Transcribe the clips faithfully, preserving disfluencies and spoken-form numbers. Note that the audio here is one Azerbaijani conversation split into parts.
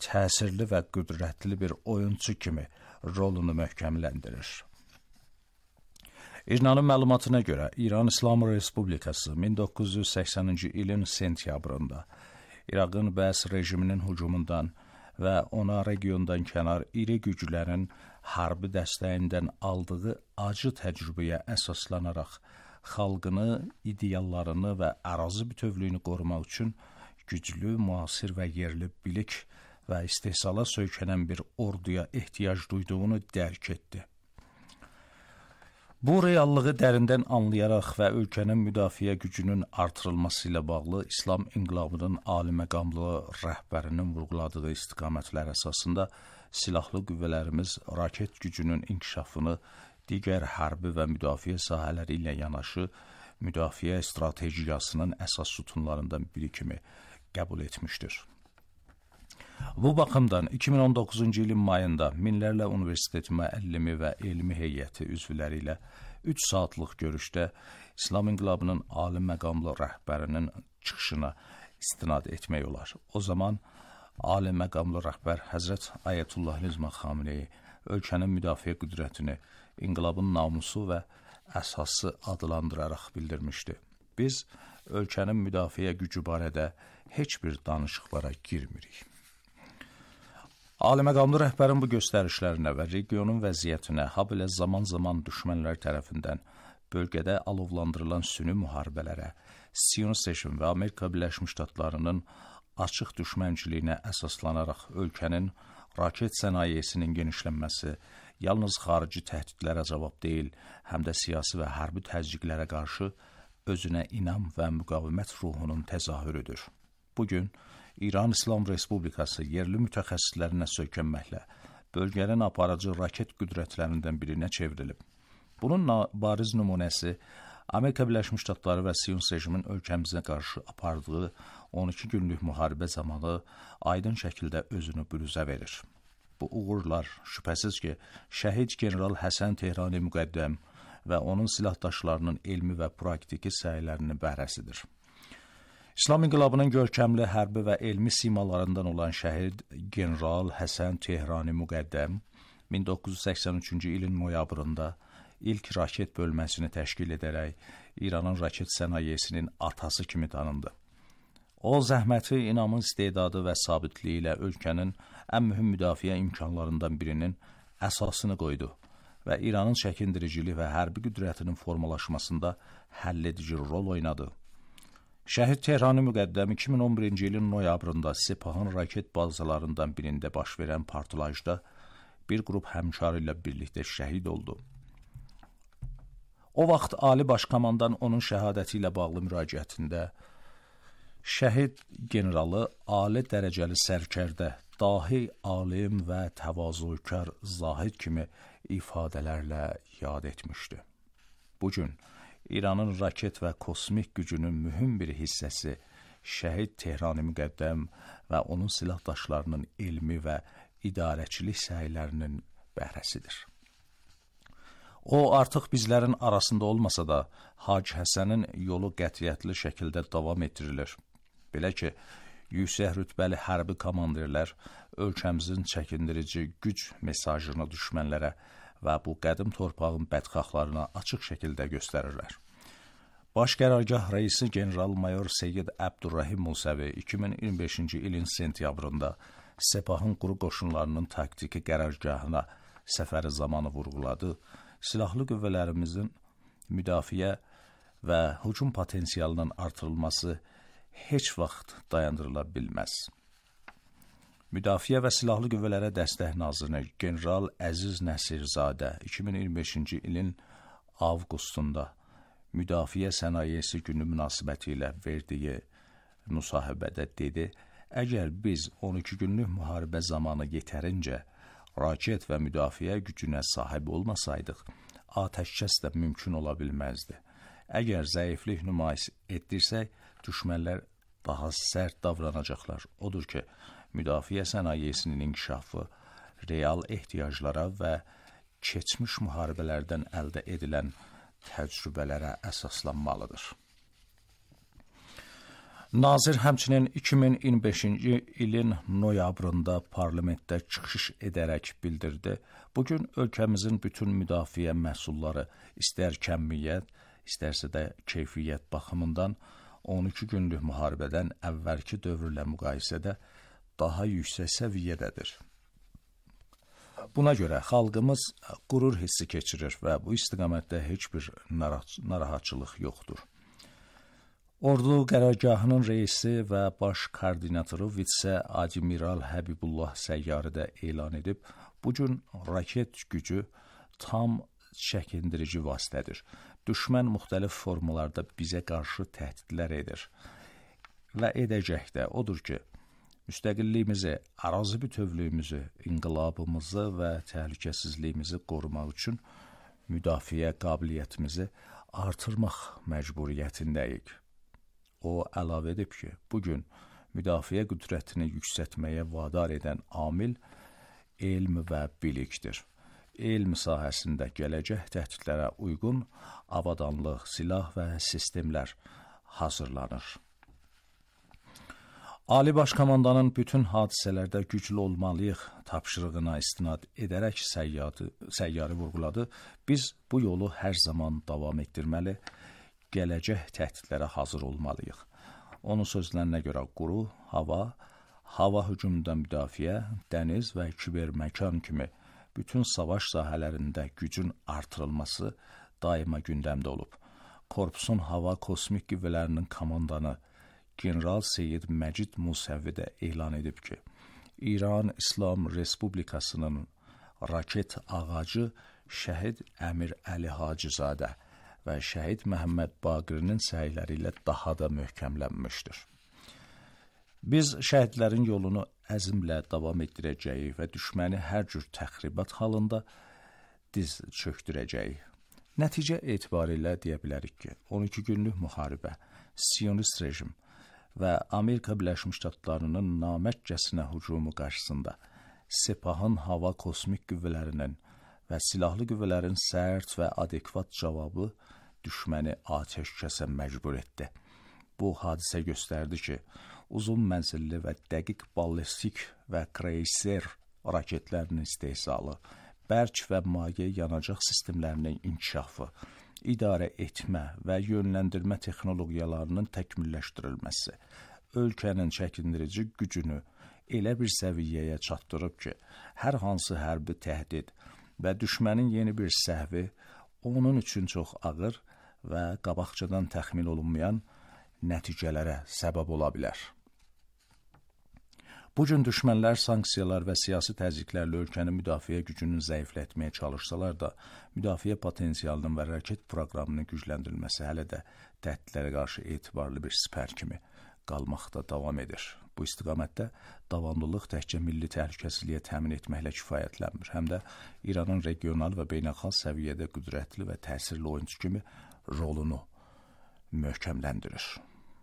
təsirli və qüdrətli bir oyunçu kimi rolunu möhkəmləndirir. İRNA-nın məlumatına görə İran İslam Respublikası min doqquz yüz səksəninci ilin sentyabrında İraqın Bəs rejiminin hücumundan və ona regiondan kənar iri güclərin hərbi dəstəyindən aldığı acı təcrübəyə əsaslanaraq xalqını, ideallarını və ərazi bütövlüyünü qorumaq üçün güclü, müasir və yerli bilik və istehsala söykənən bir orduya ehtiyac duyduğunu dərk etdi. Bu reallığı dərindən anlayaraq və ölkənin müdafiə gücünün artırılması ilə bağlı İslam İnqilabının ali məqamlı rəhbərinin vurğuladığı istiqamətlər əsasında silahlı qüvvələrimiz raket gücünün inkişafını digər hərbi və müdafiə sahələri ilə yanaşı müdafiə strategiyasının əsas sütunlarından biri kimi qəbul etmişdir. Bu baxımdan iki min on doqquzuncu ilin mayında minlərlə universitet müəllimi və elmi heyəti üzvləri ilə üç saatlıq görüşdə İslam İnqilabının ali məqamlı rəhbərinin çıxışına istinad etmək olar. O zaman ali məqamlı rəhbər Həzrət Ayətullah Nizmi Xameneyi ölkənin müdafiə qüdrətini inqilabın namusu və əsası adlandıraraq bildirmişdi. Biz ölkənin müdafiə gücü barədə heç bir danışıqlara girmirik. Ali məqamlı rəhbərin bu göstərişlərinə və regionun vəziyyətinə, habelə zaman-zaman düşmənlər tərəfindən bölgədə alovlandırılan süni müharibələrə, Siyonist rejim və Amerika Birləşmiş Ştatlarının açıq düşmənçiliyinə əsaslanaraq ölkənin raket sənayesinin genişlənməsi yalnız xarici təhdidlərə cavab deyil, həm də siyasi və hərbi təzyiqlərə qarşı özünə inam və müqavimət ruhunun təzahürüdür. Bugün İran İslam Respublikası yerli mütəxəssislərinə söykənməklə bölgənin aparıcı raket qüdrətlərindən birinə çevrilib. Bunun bariz nümunəsi Amerika Birləşmiş Ştatları və Siyonist rejimin ölkəmizə qarşı apardığı on iki günlük müharibə zamanı aydın şəkildə özünü büruzə verir. Bu uğurlar şübhəsiz ki, şəhid general Həsən Tehrani müqəddəm və onun silahdaşlarının elmi və praktiki səylərinin bəhrəsidir. İslam İnqilabının görkəmli hərbi və elmi simalarından olan şəhid general Həsən Tehrani müqəddəm min doqquz yüz səksən üçüncü ilin noyabrında ilk raket bölməsini təşkil edərək İranın raket sənayesinin atası kimi tanındı. O, zəhməti, inamın istedadı və sabitliyi ilə ölkənin ən mühüm müdafiə imkanlarından birinin əsasını qoydu və İranın çəkindiriciliyi və hərbi qüdrətinin formalaşmasında həlledici rol oynadı. Şəhid Tehrani müqəddəm iki min on birinci ilin noyabrında Sepahın raket bazalarından birində baş verən partlayışda bir qrup həmkarı ilə birlikdə şəhid oldu. O vaxt Ali Başkomandan onun şəhadəti ilə bağlı müraciətində şəhid generalı ali dərəcəli sərkərdə, dahi alim və təvazökar zahid kimi ifadələrlə yad etmişdi. Bugün İranın raket və kosmik gücünün mühüm bir hissəsi şəhid Tehrani müqəddəm və onun silahdaşlarının elmi və idarəçilik səylərinin bəhrəsidir. O, artıq bizlərin arasında olmasa da, Hacı Həsənin yolu qətiyyətli şəkildə davam etdirilir. Belə ki, yüksək rütbəli hərbi komandirlər ölkəmizin çəkindirici güc mesajını düşmənlərə və bu qədim torpağın bədxahlarına açıq şəkildə göstərirlər. Baş qərargah rəisi general-mayor Seyyid Əbdurrahim Musəvi iki min iyirmi beşinci ilin sentyabrında Sepahın quru qoşunlarının taktiki qərargahına səfəri zamanı vurğuladı, silahlı qüvvələrimizin müdafiə və hücum potensialının artırılması heç vaxt dayandırıla bilməz. Müdafiə və Silahlı Qüvvələrə Dəstək Naziri General Əziz Nəsirzadə iki min iyirmi beşinci ilin avqustunda müdafiə sənayesi günü münasibəti ilə verdiyi müsahibədə dedi, əgər biz on iki günlük müharibə zamanı yetərincə raket və müdafiə gücünə sahib olmasaydıq, atəşkəs də mümkün ola bilməzdi. Əgər zəiflik nümayiş etdirsək, düşmənlər daha sərt davranacaqlar. Odur ki, müdafiə sənayesinin inkişafı real ehtiyaclara və keçmiş müharibələrdən əldə edilən təcrübələrə əsaslanmalıdır. Nazir həmçinin iki min iyirmi beşinci ilin noyabrında parlamentdə çıxış edərək bildirdi. Bugün ölkəmizin bütün müdafiə məhsulları istər kəmiyyət, istərsə də keyfiyyət baxımından on iki günlük müharibədən əvvəlki dövrlə müqayisədə daha yüksək səviyyədədir. Buna görə xalqımız qürur hissi keçirir və bu istiqamətdə heç bir narahatçılıq yoxdur. Ordu qərargahının reisi və baş koordinatoru vitse admiral Həbibullah Səyyari də elan edib, bugün raket gücü tam çəkindirici vasitədir. Düşmən müxtəlif formalarda bizə qarşı təhdidlər edir və edəcək də. Odur ki, müstəqilliyimizi, ərazi bütövlüyümüzü, inqilabımızı və təhlükəsizliyimizi qorumaq üçün müdafiə qabiliyyətimizi artırmaq məcburiyyətindəyik. O əlavə edib ki, bugün müdafiə qüdrətini yüksəltməyə vadar edən amil elm və bilikdir. Elm sahəsində gələcək təhdidlərə uyğun avadanlıq, silah və sistemlər hazırlanır. Ali Baş Komandanın bütün hadisələrdə güclü olmalıyıq tapşırığına istinad edərək Səyyari vurğuladı. Biz bu yolu hər zaman davam etdirməli, gələcək təhdidlərə hazır olmalıyıq. Onun sözlərinə görə quru, hava, hava hücumundan müdafiə, dəniz və kiber məkan kimi bütün savaş sahələrində gücün artırılması daima gündəmdə olub. Korpusun hava kosmik qüvvələrinin komandanı General Seyid Məcid Musəvvi də elan edib ki, İran İslam Respublikasının raket ağacı şəhid Əmir Əli Hacızadə və şəhid Məhəmməd Baqirinin səyləri ilə daha da möhkəmlənmişdir. Biz şəhidlərin yolunu əzmlə davam etdirəcəyik və düşməni hər cür təxribat halında diz çökdürəcəyik. Nəticə etibarilə deyə bilərik ki, on iki günlük müharibə, Siyonist rejim və Amerika Birləşmiş Ştatlarının naməkkəsinə hücumu qarşısında Sepahın hava kosmik qüvvələrinin və silahlı qüvvələrin sərt və adekvat cavabı düşməni atəşkəsə məcbur etdi. Bu hadisə göstərdi ki, uzun mənzilli və dəqiq ballistik və kreyser raketlərinin istehsalı, bərk və maye yanacaq sistemlərinin inkişafı, idarə etmə və yönləndirmə texnologiyalarının təkmilləşdirilməsi ölkənin çəkindirici gücünü elə bir səviyyəyə çatdırıb ki, hər hansı hərbi təhdid və düşmənin yeni bir səhvi onun üçün çox ağır və qabaqcadan təxmin olunmayan nəticələrə səbəb ola bilər. Bugün düşmənlər sanksiyalar və siyasi təzyiqlərlə ölkənin müdafiə gücünü zəiflətməyə çalışsalar da, müdafiə potensialının və raket proqramının gücləndirilməsi hələ də təhdidlərə qarşı etibarlı bir sipər kimi qalmaqda davam edir. Bu istiqamətdə davamlılıq təkcə milli təhlükəsizliyə təmin etməklə kifayətlənmir, həm də İranın regional və beynəlxalq səviyyədə qüdrətli və təsirli oyunçu kimi rolunu möhkəmləndirir.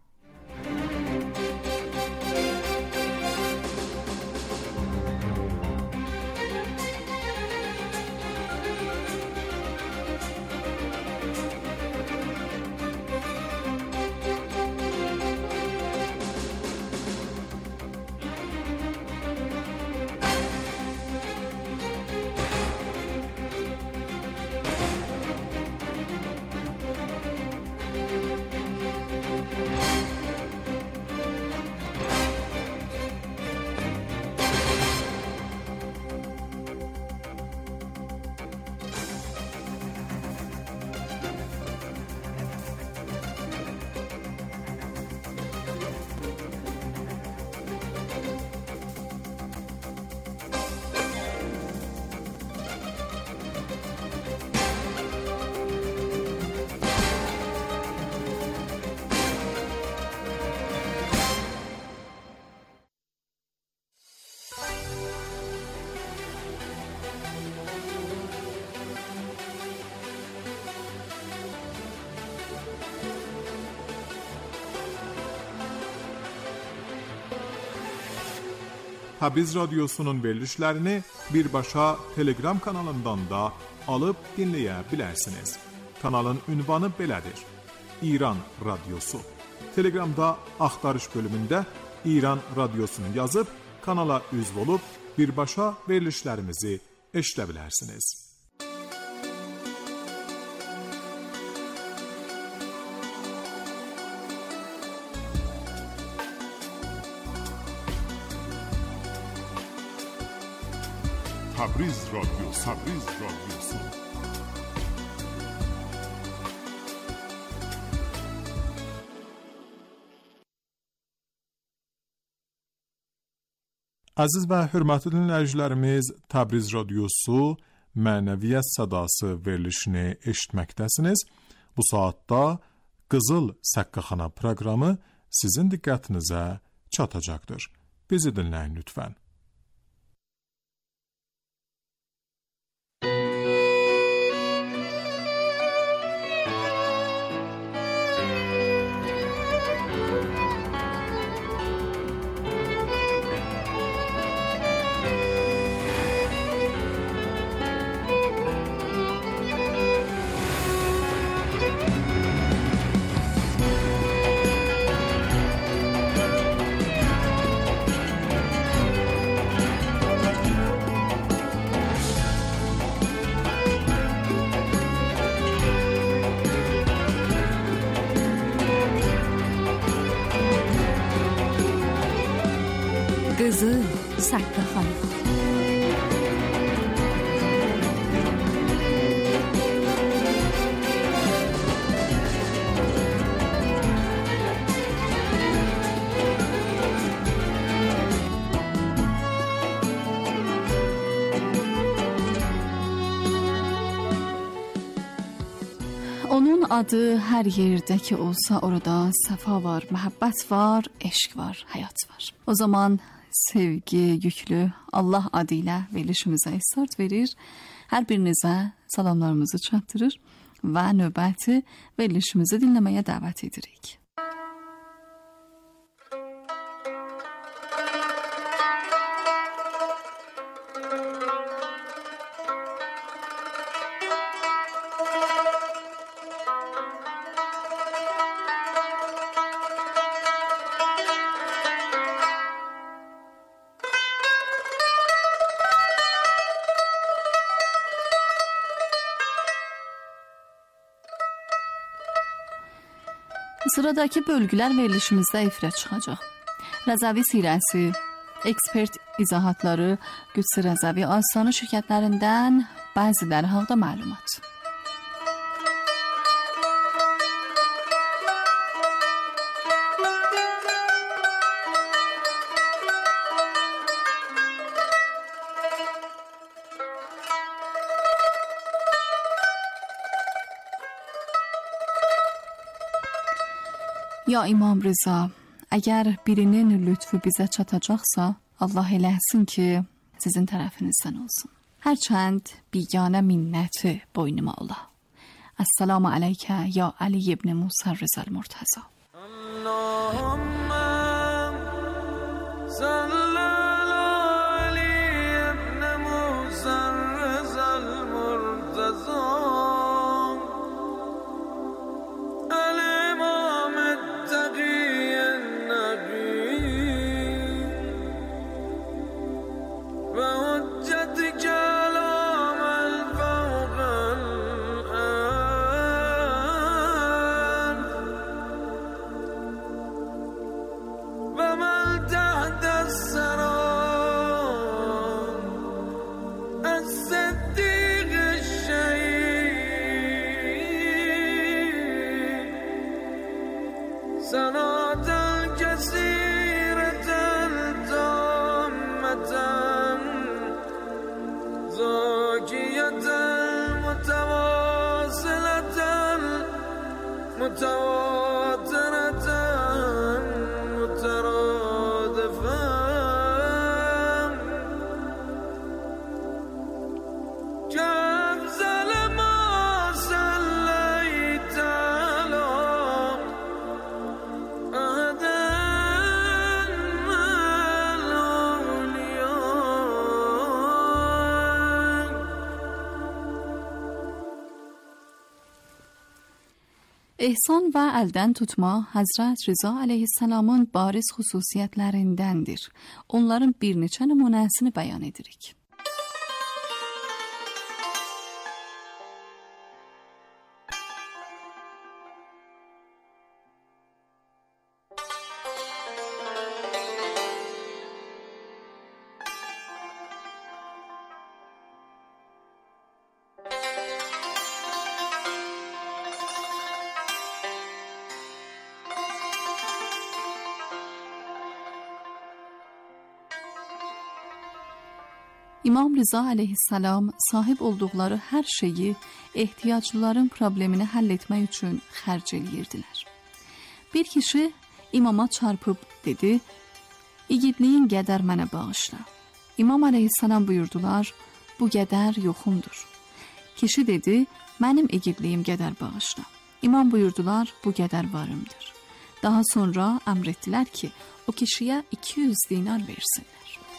Tabiz Radyosu'nun verilişlerini birbaşa Telegram kanalından da alıp dinleyebilirsiniz. Kanalın ünvanı belədir: İran Radyosu. Telegramda axtarış bölümündə İran radiosunu yazıb kanala üzv olub birbaşa verilişlərimizi eşidə bilərsiniz. تبریز رادیو تبریز رادیوسو Əziz və hörmətli dinləyicilərimiz, Təbriz Radiosu Mənəviyyət Sədası verilişini eşitməkdəsiniz. Bu saatda Qızıl Səqqaxana proqramı sizin diqqətinizə çatacaqdır. Bizi dinləyin lütfən. Qızıl Səqqaxana. Onun adı hər yerdə ki olsa orada səfa var, məhəbbət var, eşq var, həyat var. O zaman sevgi yüklü Allah adı ilə verilişimizə istart verir. Hər birinizə salamlarımızı çatdırır və növbəti verilişimizi dinləməyə dəvət edirik. Sıradakı bölgülər verilişimizdə efirə çıxacaq. Rəzəvi sirəsi, ekspert izahatları, Qüdsi Rəzəvi Astanı şirkətlərindən bəziləri haqda məlumat. Ya İmam Rıza, əgər birinin lütfu bizə çatacaqsa, Allah eləsin ki, sizin tərəfinizdən olsun. Hərçənd biganə minnəti boynuma ola. Əssalamu aleykə ya Ali ibn Musa Rızal Murtaza. ومن تحت السماء ehsan və əldən tutma Həzrət Rza əleyhissalamın bariz xüsusiyyətlərindəndir. Onların bir neçə nümunəsini bəyan edirik. İmam Rza aleyhissalam sahib olduqları hər şeyi ehtiyaclıların problemini həll etmək üçün xərc edirdilər. Bir kişi imama çarpıb dedi, igidliyin qədər mənə bağışla. İmam aleyhissalam buyurdular, bu qədər yoxumdur. Kişi dedi, mənim igidliyim qədər bağışla. İmam buyurdular, bu qədər varımdır. Daha sonra əmr etdilər ki, o kişiyə iki yüz dinar versinlər.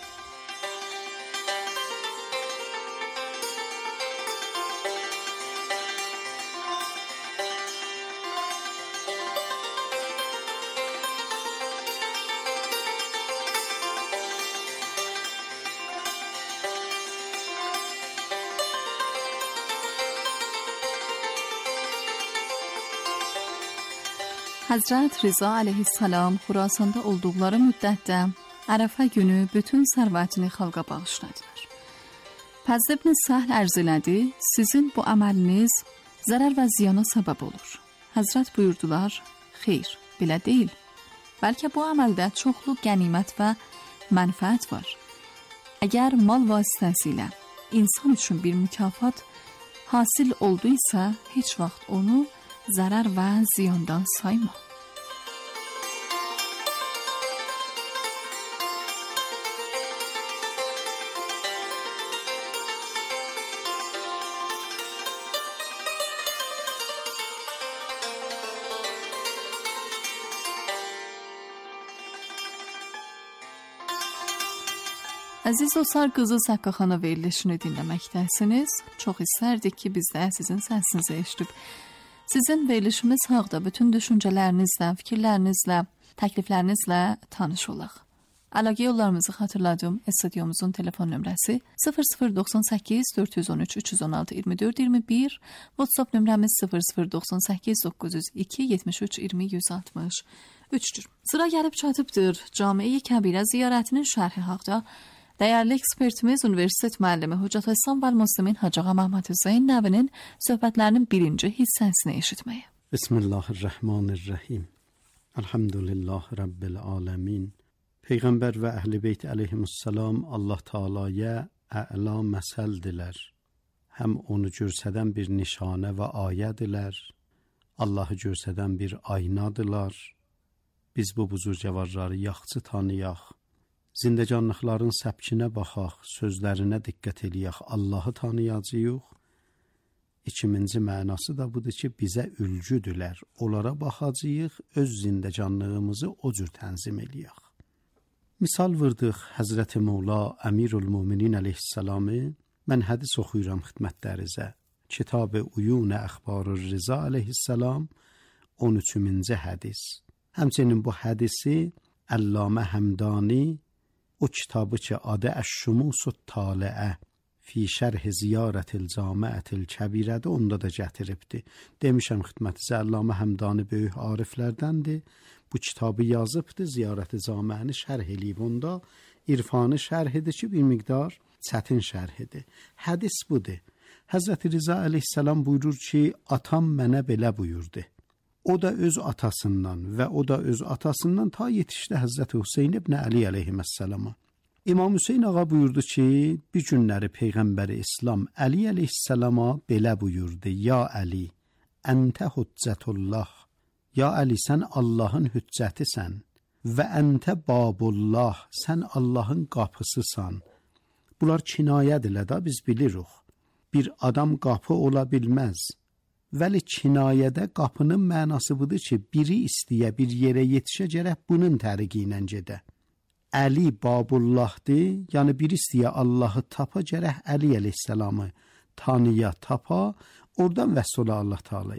Həzrət Rza aleyhissalam Xurasanda olduqları müddətdə Ərəfə günü bütün sərvətini xalqa bağışladılar. Pəs İbn Səhl ərz elədi, sizin bu əməliniz zərər və ziyana səbəb olur. Həzrət buyurdular, xeyr, belə deyil. Bəlkə bu əməldə çoxlu qənimət və mənfəət var. Əgər mal vasitəsilə insan üçün bir mükafat hasil olduysa, heç vaxt onu zərər və ziyandan sayma. Əziz dostlar, Qızıl Səqqaxana verilişini dinləməkdəsiniz. Çox istərdik ki, biz də sizin səsinizi eşidib sizin verilişimiz haqda bütün düşüncələrinizlə, fikirlərinizlə, təkliflərinizlə tanış olaq. Əlaqə yollarımızı xatırladım. Studyomuzun telefon nömrəsi sıfır sıfır doxsan səkkiz dörd yüz on üç üç yüz on altı iyirmi dörd iyirmi bir, WhatsApp nömrəmiz sıfır sıfır doxsan səkkiz doqquz yüz iki yetmiş üç iyirmi yüz altmış üçdür. Sıra gəlib çatıbdır Cami-i Kəbirə ziyarətinin şərhi haqda. Dəyərli ekspertimiz, Universitet müəllimi Hüccət İslam və Müslimin Hacı Ağa Məhəmməd Hüseyn Nəvinin söhbətlərinin birinci hissəsini eşitməyə. Bismillahirrahmanirrahim. Elhamdülillah Rabbil aləmin. Peyğəmbər və Əhl-i Beyt əleyhimussalam Allah Taala'ya əla məsəldilər. Həm onu görsədən bir nişanə və ayədilər. Allahı görsədən bir aynadılar. Biz bu buzurgəvarları yaxşı tanıyaq. Zindəcanlıqların səbkinə baxaq, sözlərinə diqqət eləyək, Allahı tanıyacağıq. İkinci mənası da budur ki, bizə ülgüdülər. Onlara baxacağıq, öz zindəcanlığımızı o cür tənzim eləyək. Misal vırdıq Həzrəti Mevla Əmirül Müminin əleyhissalamı. Mən hədis oxuyuram xidmətlərinizə. Kitab-ı Uyun Əxbarur Rza əleyhissalam on üçüncü hədis. Həmçinin bu hədisi Əllamə Həmdani o kitabı ki adı Əş-Şumusut Taliə fi şərh ziyarətil camiətil kəbirədə onda da gətiribdi. Demişəm xidmətinizə Əllamə Həmdani böyük ariflərdəndir. Bu kitabı yazıbdı, ziyarəti camiəni şərh eləyib onda. İrfanı şərh edir ki, bir miqdar çətin şərh edir. Hədis budur. Həzrəti Rza əleyhissalam buyurur ki, atam mənə belə buyurdu. O da öz atasından və o da öz atasından ta yetişdi Həzrəti Hüseyn ibn Əli əleyhissalama. İmam Hüseyn ağa buyurdu ki, bir günləri Peyğəmbəri İslam Əli əleyhissalama belə buyurdu. Ya Əli, əntə hüccətullah. Ya Əli, sən Allahın hüccətisən. Və əntə babullah, sən Allahın qapısısan. Bunlar kinayədirlər da, biz bilirik. Bir adam qapı ola bilməz. Vəli kinayədə qapının mənası budur ki, biri istəyə bir yerə yetişə gərək bunun təriqi ilə gedə. Əli Babullahdır, yəni biri istəyə Allahı tapa gərək Əli əleyhissalamı tanıya, tapa, oradan vəsl ola Allah Taala'ya.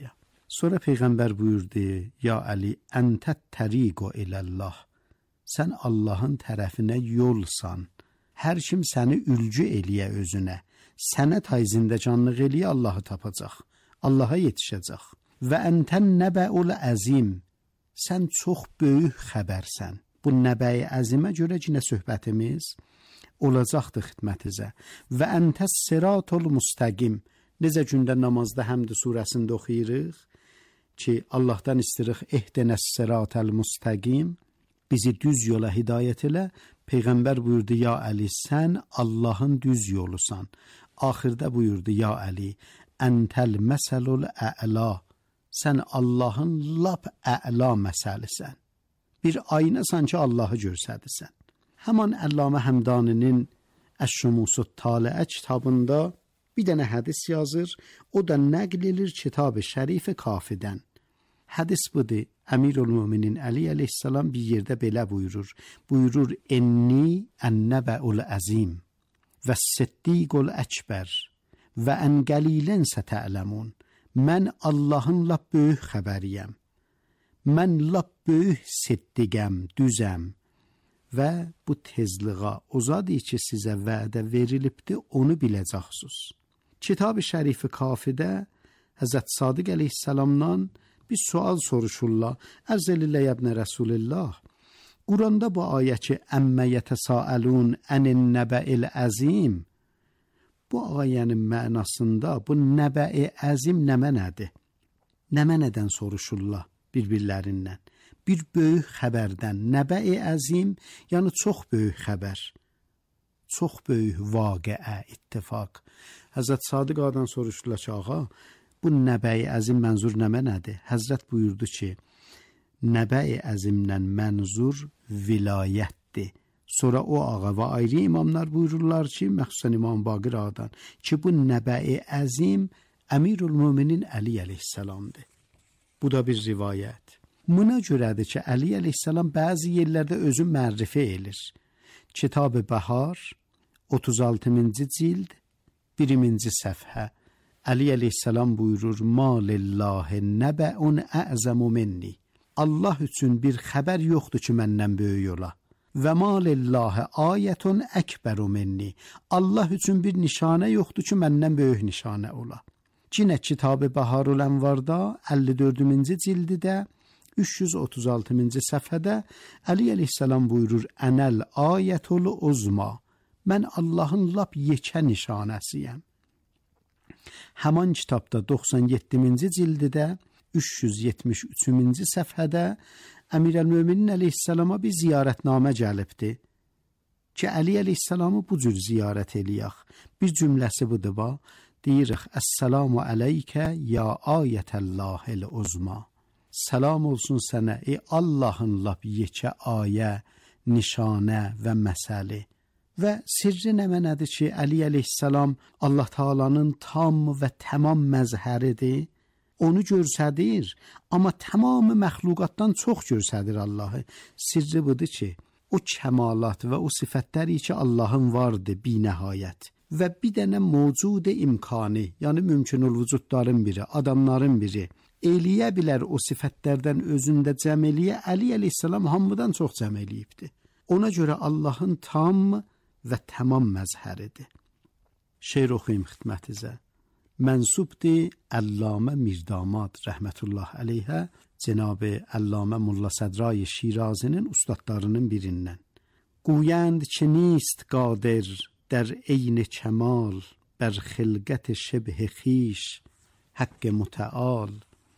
Sonra Peyğəmbər buyurdu: "Ya Əli, əntə təriqu ilallah." Sən Allahın tərəfinə yolsan. Hər kim səni ülgü eləyə özünə, sənə tayzində canlıq eləyə Allahı tapacaq, Allaha yetişəcək. Və əntən nəbəul əzim. Sən çox böyük xəbərsən. Bu nəbəyi əzimə görə yenə söhbətimiz olacaqdı xidmətinizə. Və əntəs siratul müstəqim. Necə gündə namazda Həmd surəsində oxuyuruq ki, Allahdan istəyirik ehdinəs siratal müstəqim, bizi düz yola hidayət elə. Peyğəmbər buyurdu: "Ya Əli, sən Allahın düz yolusan." Axırda buyurdu: "Ya Əli, əntəl məsəlul ə'la." Sən Allahın lap ə'la məsəlisən. Bir aynasan ki, Allahı görsədirsən. Həman Əllamə Həmdaninin Əş-Şumusut Taliə kitabında bir dənə hədis yazır, o da nəql edir Kitab-ı Şərif-i Kafidən. Hədis budur. Əmirül-Möminin Əli əleyhissalam bir yerdə belə buyurur. Buyurur: "Enni ən-nəbəul əzim və siddiqul əkbər və ən qəlilən sətələmun." Mən Allahın lap böyük xəbəriyəm. Mən lap böyük siddiqəm, düzəm. Və bu tezliğa o zadı ki, sizə vədə verilibdi, onu biləcəksiniz. Kitab-ı Şərif-i Kafidə Həzrət Sadiq əleyhissalamdan bir sual soruşurlar. Ərz elillə yəbnə Rəsulillah, Quranda bu ayə ki, əmmə yətəsaəlun ənin nəbəil əzim, bu ayənin mənasında bu nəbəi əzim nə mənədir? Nə mənədən soruşurlar bir-birlərindən? Bir böyük xəbərdən. Nəbəi əzim, yəni çox böyük xəbər. Çox böyük vaqiə, ittifaq. Həzrət Sadiq adan soruşurlar ki, ağa, bu nəbəi əzim mənzur nə mənədir? Həzrət buyurdu ki, nəbəi əzimdən mənzur vilayətdir. Sonra o ağa və ayrı imamlar buyururlar ki, məxsusən İmam Baqir adan ki, bu nəbəi əzim Əmirül-Möminin Əli əleyhissalamdır. Bu da bir rivayət. Buna görədir ki, Əli əleyhissalam bəzi yerlərdə özü mərrifə edir. Kitab-ı Bəhar, otuz altıncı cild, birinci səfhə. Əli əleyhissalam buyurur: "Ma lillahi nəbəun ə'zəmu minni." Allah üçün bir xəbər yoxdur ki, məndən böyük ola. Və ma lillahi ayətun əkbəru minni. Allah üçün bir nişanə yoxdur ki, məndən böyük nişanə ola. Cinə Kitab-ı Baharul Ənvarda əlli dördüncü cildidə üç yüz otuz altıncı səfhədə Əli əleyhissalam buyurur: "Ənəl ayətul uzma." Mən Allahın lap yekə nişanəsiyəm. Həman kitabda doxsan yeddinci cildidə üç yüz yetmiş üçüncü səfhədə Əmirəl-Möminin əleyhissalama bir ziyarətnamə gəlibdi ki, Əli əleyhissalamı bu cür ziyarət eləyək. Bir cümləsi budur ba, deyirik: "Əssalamu əleykə ya ayətəllahil uzma." Salam olsun sənə ey Allahın lap yekə ayə, nişanə və məsəli. Və sirri nə mənədir ki, Əli əleyhissalam Allah Taalanın tam və tamam məzhəridir. Onu görsədir, amma tamamı məxluqatdan çox görsədir Allahı. Sirri budur ki, o kəmalat və o sifətləri ki, Allahın vardır binəhayət. Və bir dənə mövcud imkanı, yəni mümkünül vücudların biri, adamların biri eləyə bilər o sifətlərdən özündə cəm eləyə. Əli əleyhissalam hamıdan çox cəm eləyibdir. Ona görə Allahın tam və tamam məzhəridir. Şeir oxuyum xidmətinizə. Mənsubdir Əllamə Mirdamad rəhmətullah əleyhə, Cənab-ı Əllamə Molla Sədrai Şirazinin ustadlarının birindən. Guyənd ki نیست قادر در عین کمال بر خلقت شبه خویش حق متعال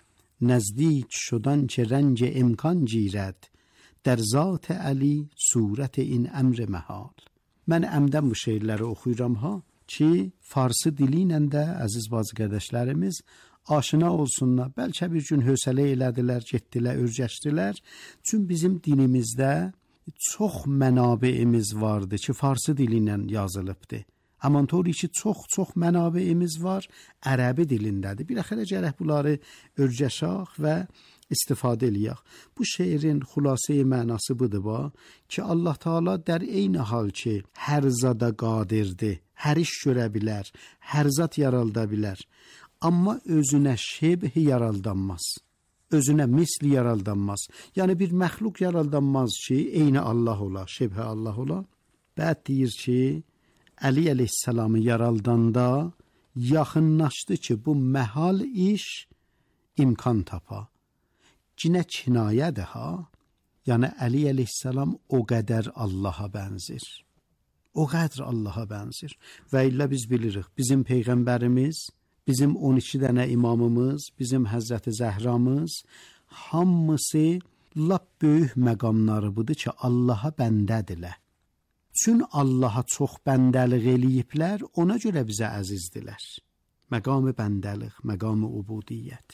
نزدیک شدن که رنج امکان گیرد در ذات علی صورت این امر محال. Mən əmdən bu şeirləri oxuyuram ha ki, farsı dili ilə də əziz bazı qardaşlarımız aşina olsunlar. Bəlkə bir gün hövsələ elədilər, getdilər, örgəşdilər. Çünki bizim dinimizdə çox mənabeimiz vardı ki, farsı dili ilə yazılıbdı. Həmantəri ki, çox-çox mənabeimiz var, ərəbi dilindədir. Bir xələ gərək bunları örgəşək və istifadə eləyək. Bu şeirin xülasəyi mənası budur ba, ki Allah Taala در eyni hal ki hər zada qadirdir, hər iş görə bilər, hər zat yaralda bilər. amma özünə şebh yaraldanmaz. Özünə misli yaraldanmaz. Yəni bir məxluq yaraldanmaz ki, eyni Allah ola, şebh Allah ola. Bəd deyir ki, Əli əleyhissalamı yaraldanda yaxınlaşdı ki, bu məhal iş imkan tapa. Cinə kinayədir ha. Yəni Əli əleyhissalam o qədər Allaha bənzir. O qədər Allaha bənzir. Və illə biz bilirik, bizim Peyğəmbərimiz, bizim on iki dənə imamımız, bizim Həzrəti Zəhramız, hamısı lap böyük məqamları budur ki, Allaha bəndədirlər. Çün Allaha çox bəndəlik eləyiblər, ona görə bizə əzizdilər. Məqamı bəndəlik, məqamı ubudiyyət.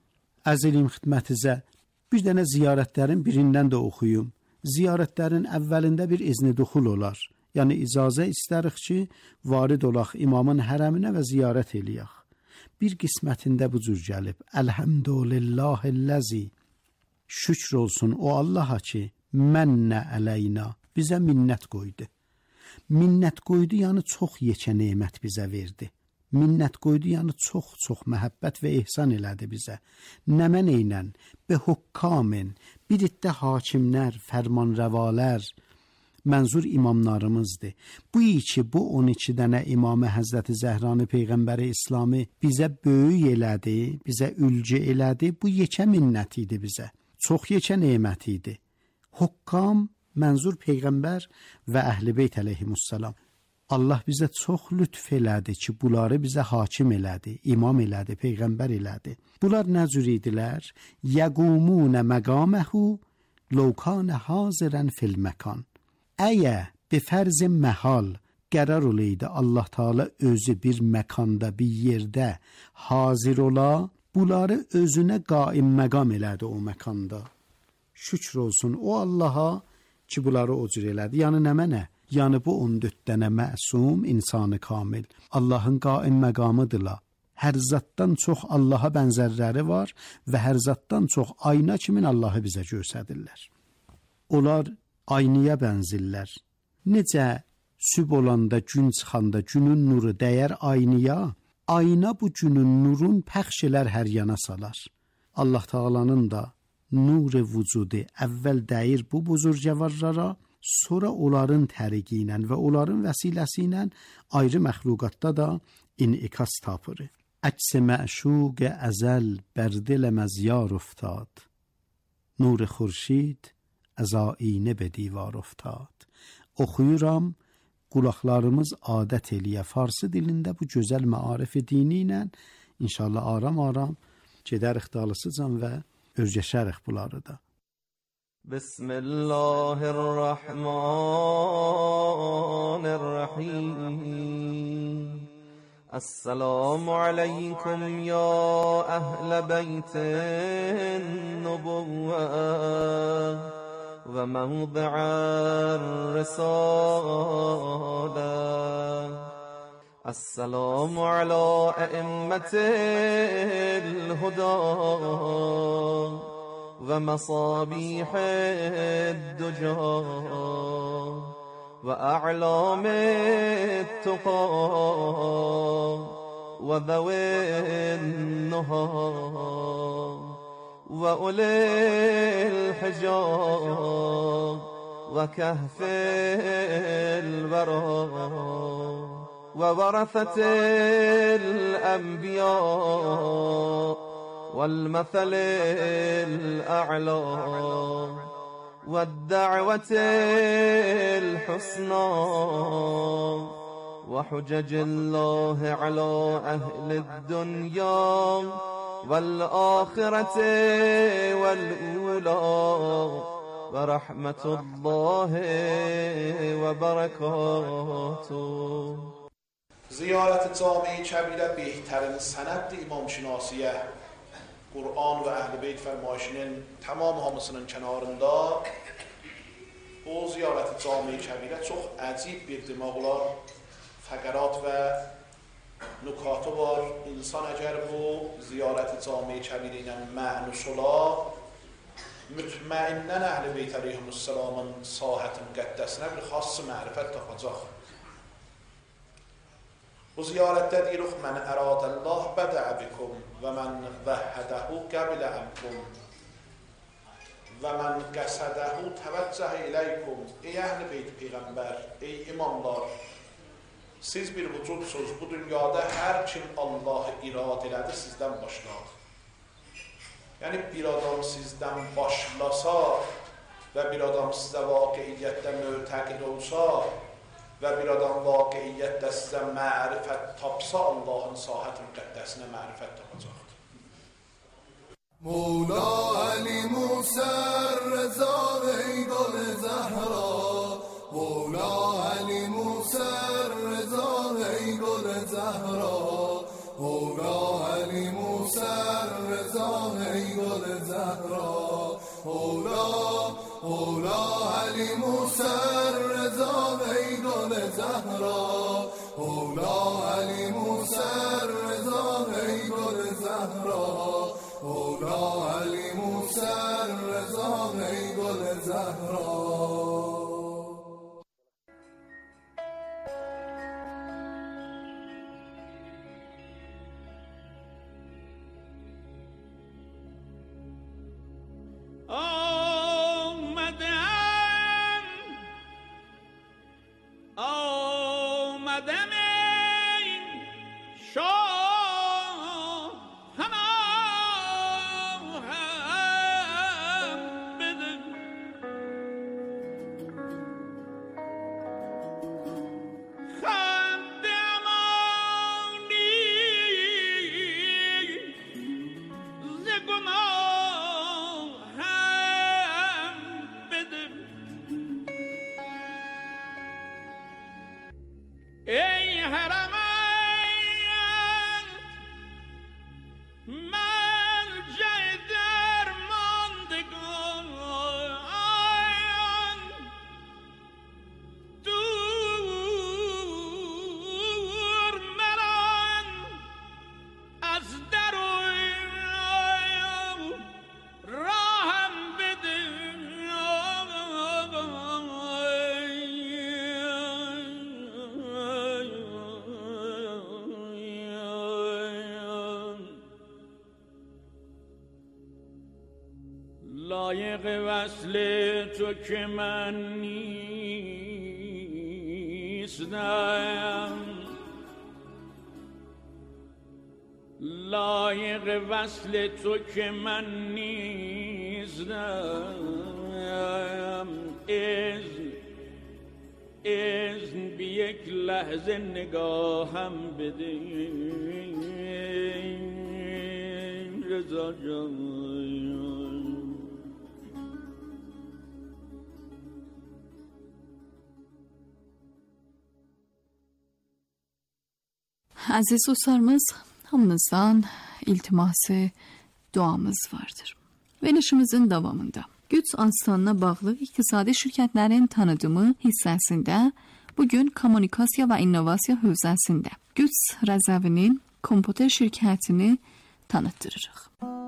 Əzilim xidmətinizə bir dənə ziyarətlərin birindən də oxuyum. Ziyarətlərin əvvəlində bir izni duxul olar. Yəni icazə istərik ki, varid olaq imamın hərəminə və ziyarət eləyək. Bir qismətində bu cür gəlib. Elhamdülillahilləzi. Şükr olsun o Allaha ki, mənnə əleyna. Bizə minnət qoydu. Minnət qoydu, yəni çox yekə nemət bizə verdi. Minnət qoydu, yəni çox-çox məhəbbət və ehsan elədi bizə. Nəmən eynən, be hukkamin, bir iddə hakimlər, fərmanrəvalər, mənzur imamlarımızdır. Bu iki, bu on iki dənə imamı Həzrəti Zəhranı Peyğəmbəri İslamı bizə böyük elədi, bizə ülcə elədi. Bu yekə minnət idi bizə. Çox yekə nemət idi. Hukkam, mənzur Peyğəmbər və Əhl-i Beyt əleyhimussalam. Allah bizə çox lütf elədi ki, bunları bizə hakim elədi, imam elədi, Peyğəmbər elədi. Bunlar nə cür idilər? Yəqumunə məqaməhu lovkanə hazirən fil məkan. Əyə bi fərz məhal qərar olaydı Allah Teala özü bir məkanda, bir yerdə hazir ola, bunları özünə qaim məqam elədi o məkanda. Şükr olsun o Allaha ki, bunları o cür elədi. Yəni nə mənə? Yəni bu on dörd dənə məsum, insanı kamil. Allahın qaim məqamıdırlar. Hər zatdan çox Allaha bənzərləri var və hər zatdan çox ayna kimin Allahı bizə göstərirlər. Onlar aynaya bənzirlər. Necə süb olanda, gün çıxanda günün nuru dəyər aynaya, ayna bu günün nurun pəxş elər hər yana salar. Allah Taalanın da nur-i vücudu əvvəl dəyir bu buzurgəvarlara, sonra onların təriqi ilə və onların vəsiləsi ilə ayrı məxluqatda da inikas tapır. Əks məşuq əzəl bər diləməz yar افتاد. Nur-i xurşid از آینه به دیوار افتاد. Oxuyuram, qulaqlarımız adət eləyə. Farsı dilində bu gözəl məarif dini ilə inşallah aram-aram gedərik dalısıcan və özgəşərik bunları da. Bismillahirrahmanirrahim. Esselamu aleyküm ya ehl beytin nubuvve ve mevdi'ar risale. Esselamu ala e'immetil huda ve masabihid duca ve a'lamit tuqa ve dhawin nuha ve ulil hijab ve kahfil vera ve varathatil enbiya والمثل الأعلى والدعوة الحسنى وحجج الله على أهل الدنيا والآخرة والأولى ورحمة الله وبركاته. زیارت جامعه کبیره بهترین سند امام شناسیه Qur'on və Əhl-i Beyt fərmayişinin tamam hamısının kənarında o ziyarət-i cami-i kəbirə çox əcib bir demək olar fəqərat və nükatı var. İnsan əgər bu ziyarət-i cami-i kəbirə ilə mənus ola, mütməinnən Əhl-i Beyt əleyhimussalamın sahət müqəddəsinə bir xas mərifət tapacaq. Bu ziyarətdə deyirik, mən əradəllah bədəə bikum və mən vəhhədəhu qəbilə əmkum və mən qəsədəhu təvəccəh iləykum. Ey əhl-i beyt Peyğəmbər, ey imamlar, siz bir vücudsuz, bu dünyada hər kim Allahı irad elədi sizdən başlar. Yəni bir adam sizdən başlasa və bir adam sizə vaqiiyyətdə mötəqid olsa və bir adam vaqiiyyətdə sizə mərifət tapsa, Allahın sahət müqəddəsinə mərifət tapacaqdır. مولا علی موسی رضا ای گل زهرا مولا علی موسی رضا ای گل زهرا مولا علی موسی رضا ای گل زهرا مولا مولا علی موسی رضا ای گل زهرا مولا علی موسی رضا ای گل زهرا مولا علی موسی رضا ای گل زهرا. لایق وصل تو که من نیستم لایق وصل تو که من نیستم اذن اذن بی یک لحظه نگاهم بده رضا جان. Əziz dostlarımız, hamınızdan iltiması, duamız vardır. Verilişimizin davamında Qüds Anslanına bağlı iqtisadi şirkətlərin tanıdımı hissəsində bugün kommunikasiya və innovasiya hövzəsində Qüds Rəzəvinin kompüter şirkətini tanıtdırırıq.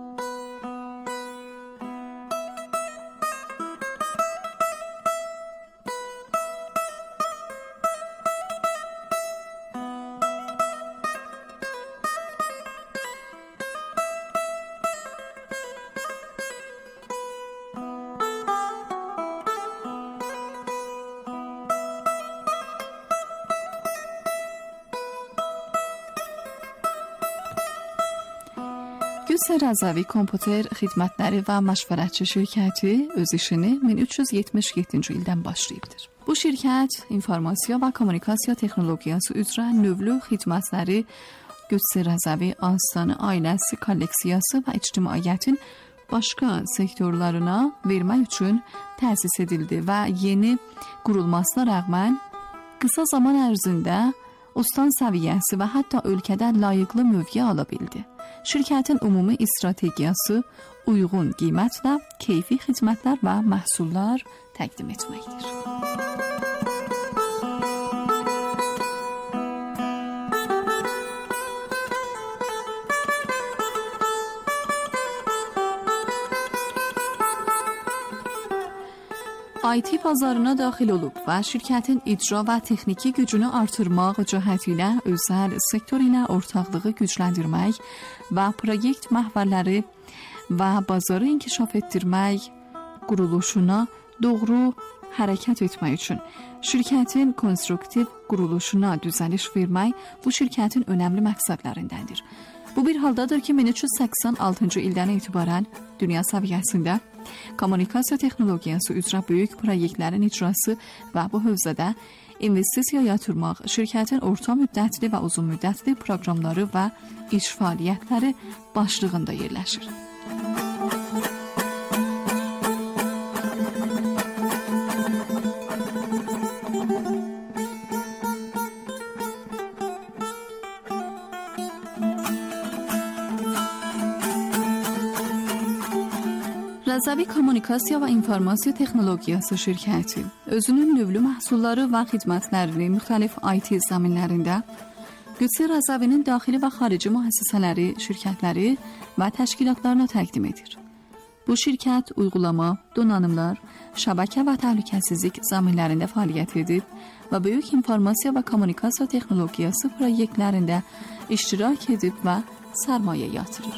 Qüds Rəzəvi kompüter xidmətləri və məşvərətçi şirkəti öz işini min üç yüz yetmiş yeddinci ildən başlayıbdır. Bu şirkət informasiya və kommunikasiya texnologiyası üzrə növlü xidmətləri Qüds Rəzəvi Anslanı ailəsi, kolleksiyası və ictimaiyyətin başqa sektorlarına vermək üçün təsis edildi və yeni qurulmasına rəğmən qısa zaman ərzində ustan səviyyəsi və hətta ölkədə layiqli mövqe ala bildi. Şirkətin ümumi strategiyası uyğun qiymətlə keyfi xidmətlər və məhsullar təqdim etməkdir. I T bazarına daxil olub və şirkətin icra və texniki gücünü artırmaq cəhəti ilə özəl sektor ilə ortaqlığı gücləndirmək və proyekt məhvərləri və bazarı inkişaf etdirmək quruluşuna doğru hərəkət etmək üçün şirkətin konstruktiv quruluşuna düzəliş vermək bu şirkətin önəmli məqsədlərindəndir. Bu bir haldadır ki, min üç yüz səksən altıncı ildən etibarən dünya səviyyəsində kommunikasiya texnologiyası üzrə böyük proyektlərin icrası və bu hövzədə investisiya yatırmaq şirkətin orta müddətli və uzun müddətli proqramları və iş fəaliyyətləri başlığında yerləşir. Rəzəvi Kommunikasiya və İnformasiya Texnologiyası şirkəti özünün növlü məhsulları və xidmətlərini müxtəlif I T zəminlərində qısa rəzəvinin daxili və xarici müəssisələri, şirkətləri və təşkilatlarına təqdim edir. Bu şirkət uygulama, donanımlar, şəbəkə və təhlükəsizlik zəminlərində fəaliyyət edib və böyük informasiya və kommunikasiya texnologiyası proyektlərində iştirak edib və sərmayə yatırır.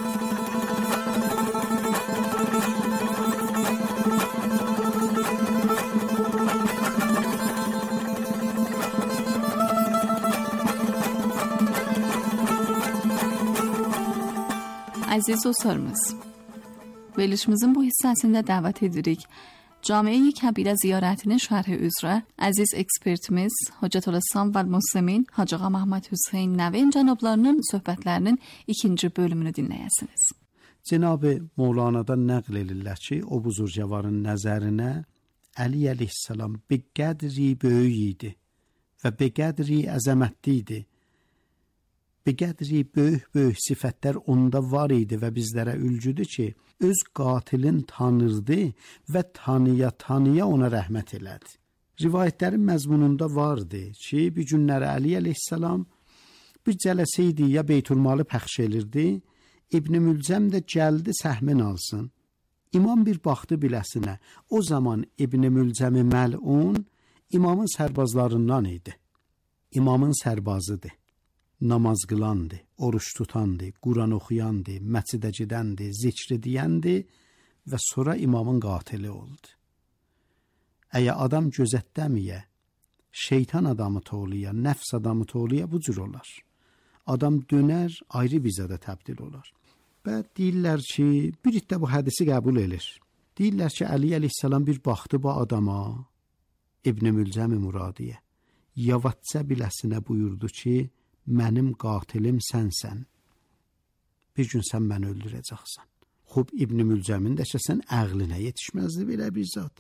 Əziz dostlarımız, verilişimizin bu hissəsində dəvət edirik. Camiə-i Kəbirə ziyarətinin şərhi üzrə əziz ekspertimiz Hocətüləssam və Müslimin Hacı Ağa Məhəmməd Hüseyn Nəvin cənablarının söhbətlərinin ikinci bölümünü dinləyəsiniz. Cənab-ı Mevlana'dan nəql edirlər ki, o buzurcavarın nəzərinə Əli əleyhissalam bir qədri böyük idi və bir qədri əzəmətli idi. Bir qədri böyük-böyük sifətlər onda var idi və bizlərə ülgüdür ki, öz qatilin tanırdı və tanıya-tanıya ona rəhmət elədi. Rivayətlərin məzmununda vardı ki, bir günləri Əli əleyhissalam bir cələsə idi, ya Beytülmalı pəxş elirdi, İbn Mülcəm də gəldi səhmin alsın. İmam bir baxdı biləsinə, o zaman İbn Mülcəmi məlun imamın sərbazlarından idi. İmamın sərbazıdır. Namaz qılandı, oruç tutandı, Quran oxuyandı, məscidə gedəndi, zikr edəndi və sonra imamın qatili oldu. Əgər adam gözətdəmiyə, şeytan adamı toğluya, nəfs adamı toğluya bu cür olar. Adam dönər, ayrı bir zada təbdil olar. Və deyirlər ki, bir də bu hədisi qəbul edir. Deyirlər ki, Əli əleyhissalam bir baxdı bu adama, İbn Mülcəm-i Muradiyə, yavatsa biləsinə buyurdu ki, mənim qatilim sənsən. Bir gün sən məni öldürəcəksən. Xub İbn Mülcəmin də ki, sən əqlinə yetişməzdi belə bir zat.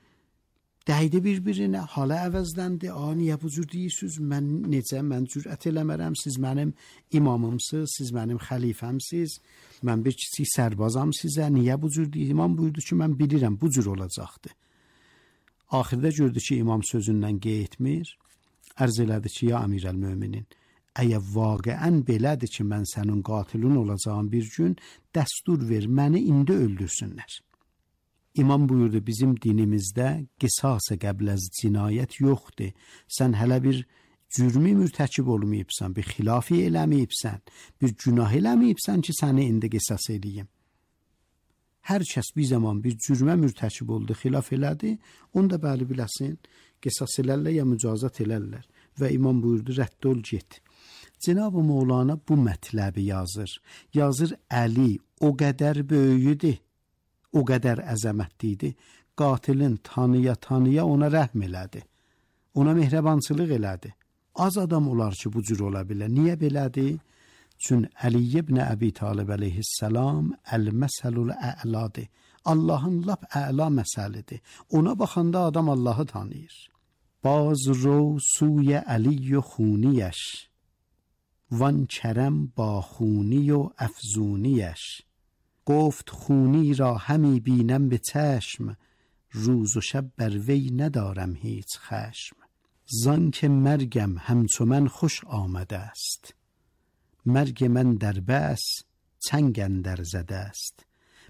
Dəydi bir-birinə, hala əvəzləndi. A, niyə bu cür deyirsiniz? Mən necə, mən cürət eləmərəm. Siz mənim imamımsınız, siz mənim xəlifəmsiz. Mən bir kiçik sərbazam sizə. Niyə bu cür deyir? İmam buyurdu ki, mən bilirəm, bu cür olacaqdı. Axırda gördü ki, imam sözündən getmir. Ərz elədi ki, ya Əmirəl-Möminin, əgər vaqiən belədir ki, mən sənin qatilin olacağım bir gün, dəstur ver, məni indi öldürsünlər. İmam buyurdu, bizim dinimizdə qisas-ı qəbləz cinayət yoxdur. Sən hələ bir cürmi mürtəkib olmayıbsan, bir xilafi eləməyibsən, bir günah eləməyibsən ki, səni indi qisas eləyim. Hər kəs bir zaman bir cürmə mürtəkib oldu, xilaf elədi, onu da bəli biləsin, qisas elərlər ya mücazat elərlər. Və imam buyurdu, rədd ol, get. Cenab-ı Mevlana bu mətləbi yazır. Yazır, Əli o qədər böyüdü, o qədər əzəmətli idi. Qatilin tanıya-tanıya ona rəhm elədi. Ona mehribançılıq elədi. Az adam olar ki, bu cür ola bilər. Niyə belədir? Çün Əli ibn Əbi Talib əleyhissalam əl-məsəlul ə'ladır. Allahın lap ə'la məsəlidir. Ona baxanda adam Allahı tanıyır. Baz رو سوی علی و خونیش وان کرم با خونی و افزونیش گفت خونی را همی بینم به چشم روز و شب بر وی ندارم هیچ خشم زان که مرگم همچو من خوش آمده است مرگ من در بس چنگ اندر زده است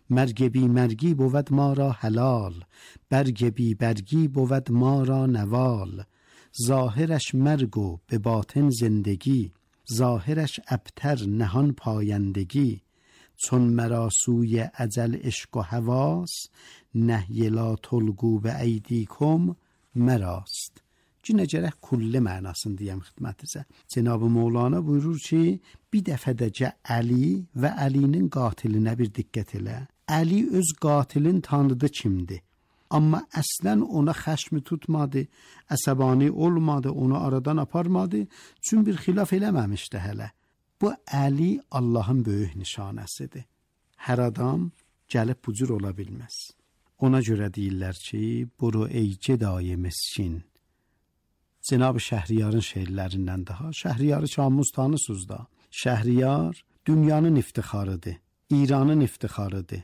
مرگ بی مرگی بود ما را حلال، برگ بی برگی بود ما را نوال. ظاهرش مرگ و به باطن زندگی، ظاهرش ابتر نهان پایندگی. چون مرا سوی ازل عشق و هواس، نهی لا تلقوا به ایدیکم مراست. Cinə gərək kulli mənasını deyəm xidmətinizə. Cenab-ı Mevlana buyurur ki, bir dəfədəcə Əli və Əlinin qatilinə bir diqqət elə. Əli öz qatilin tanıdı kimdir? Amma əslən ona xəşmi tutmadı, əsəbani olmadı, onu aradan aparmadı, çünki bir xilaf eləməmişdi hələ. Bu Əli Allahın böyük nişanəsidir. Hər adam gəlib bu cür ola bilməz. Ona görə deyirlər ki, buru ey gedayı miskin. Cenab-ı Şəhriyarın şeirlərindən daha. Şəhriyarı çoxumuz tanısınız da. Şəhriyar dünyanın iftixarıdır, İranın iftixarıdır.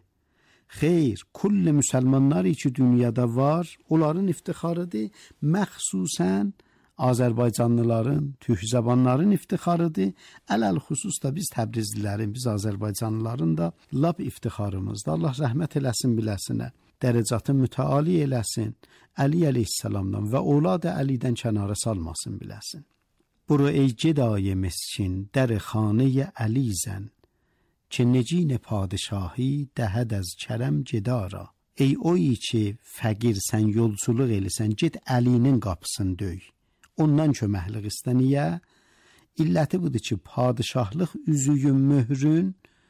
Xeyr, kulli müsəlmanları ki dünyada var, onların iftixarıdır. Məxsusən Azərbaycanlıların, türk zəbanların iftixarıdır. Ələl xüsus da biz Təbrizlilərin, biz Azərbaycanlıların da lap iftixarımızdır. Allah rəhmət eləsin biləsinə. Dərəcatı mütəali eləsin, Əli əleyhissalamdan və ovladı Əlidən kənara salmasın biləsin. Buru ey gedayı miskin, در خانه علی زن، که نگین پادشاهی دهد از کرم جدارا. Ey oy ki fəqirsən, yolçuluq elisən, get Əlinin qapısını döy. Ondan köməklik istə. Niyə? İlləti budur ki, padişahlıq üzüyün möhrün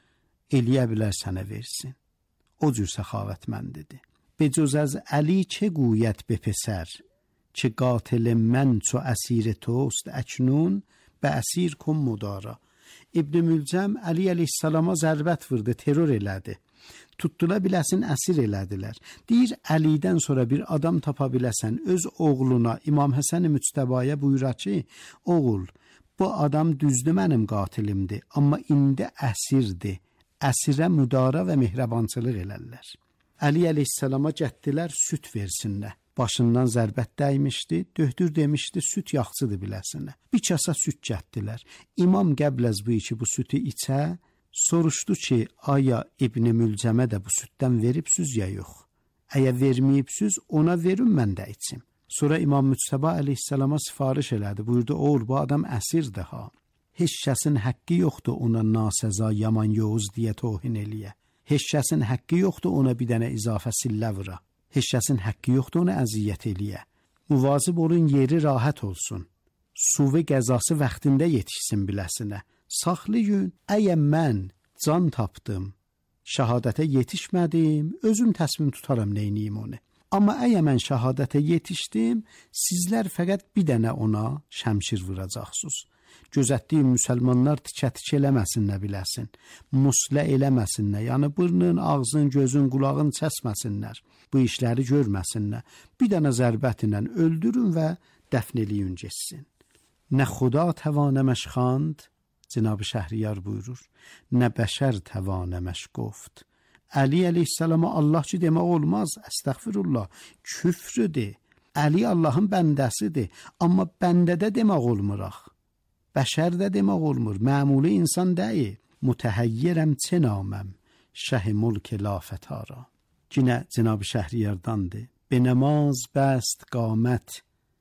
eləyə bilər sənə versin. O cür səxavətməndidir. به جز از علی چه گوید به پسر، که قاتل من چو اسیر توست اکنون به اسیر کن مدارا. İbn Mülcəm Əli əleyhissalama zərbət vurdu, terror elədi. Tutdula biləsin, əsir elədilər. Deyir, Əlidən sonra bir adam tapa biləsən, öz oğluna İmam Həsən-i Müctəbaya buyurar ki, oğul, bu adam düzdü mənim qatilimdir, amma indi əsirdir. Əsirə müdara və mehrabançılıq elərlər. Əli əleyhissalama gətdilər, süt versinlər. Başından zərbət dəymişdi, döhdür demişdi, süt yaxçıdır biləsinlər. Bir kasa süt gətdilər. İmam qəbləz bu iki bu sütü içə, soruşdu ki, aya İbn Mülcəmə də bu sütdən veribsüz ya yox? Əgər verməyibsüz, ona verin, mən də içim. Sonra İmam Müctəba əleyhissalama sifariş elədi. Buyurdu, oğul, bu adam əsirdir ha. Heç kəsin haqqı yoxdur ona nasəza yaman yoğuz deyə tohin eləyə. Heç kəsin haqqı yoxdur ona bir dənə izafə sillə vura. Heç kəsin haqqı yoxdur ona əziyyət eləyə. Muvazib olun, yeri rahat olsun. Su və qəzası vaxtında yetişsin biləsinə. Saxlayın, əgər mən can tapdım, şəhadətə yetişmədim, özüm təsmin tutaram neyniyim onu. Amma əgər mən şəhadətə yetişdim, sizlər fəqət bir dənə ona şəmşir vuracaqsınız. Gözətdiyim müsəlmanlar tikə-tik eləməsinlər biləsin, muslə eləməsinlər, yəni burnun, ağzın, gözün, qulağın çəsməsinlər, bu işləri görməsinlər. Bir dənə zərbətinlə öldürün və dəfn eləyin geçsin. Nə xuda təvanəməş xand, Cenab-ı Şəhriyar buyurur, nə bəşər təvanəməş qoft. Əli əleyhissalama Allah ki demək olmaz, əstəğfirullah, küfrüdür. Əli Allahın bəndəsidir, amma bəndədə demək olmuraq. Bəşərdə demək olmur, məmuli insan deyil. Mütəhayyirəm çə naməm, şəh mülk lafətara. Yine Cenab-ı Şəhriyardandır. Be namaz bəst qamət,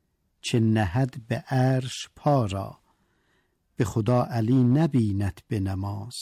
çə nəhəd be ərş para. Be xuda Əli nəbinət be namaz,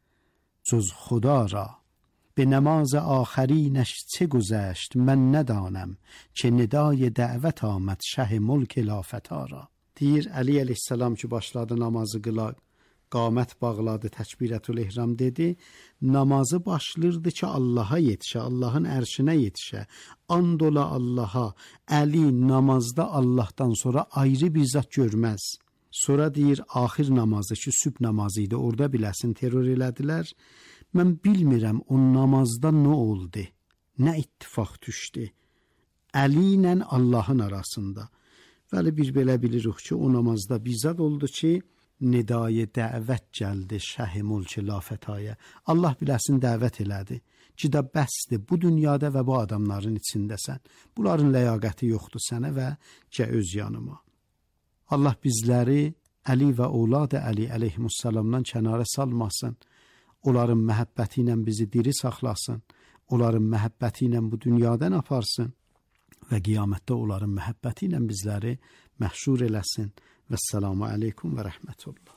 cuz xuda ra. به نماز آخرینش چه گذشت من ندانم، که ندای دعوت آمد شه ملک لافتارا. Deyir, Əli əleyhissalam ki başladı namazı qıla, qamət bağladı, təkbirətül ehram dedi, namazı başlayırdı ki Allaha yetişə, Allahın ərşinə yetişə, and ola Allaha. Əli namazda Allahdan sonra ayrı bir zat görməz. Sonra deyir, axir namazı ki sübh namazı idi, orada biləsin terror elədilər. Mən bilmirəm o namazda nə oldu, nə ittifaq düşdü Əli ilə Allahın arasında. Vəli bir belə bilirik ki, o namazda bizad oldu ki, nidayı dəvət gəldi şəh mülk lafətaya. Allah biləsin dəvət elədi ki, da bəsdir bu dünyada və bu adamların içindəsən. Bunların ləyaqəti yoxdur sənə və cə öz yanıma. Allah bizləri Əli və ovladı Əli əleyhissalamdan kənara salmasın. Onların məhəbbəti ilə bizi diri saxlasın onların məhəbbəti ilə bu dünyadan aparsın və qiyamətdə onların məhəbbəti ilə bizləri məhşur eləsin. Vəssalamu aleykum və rəhmətullah.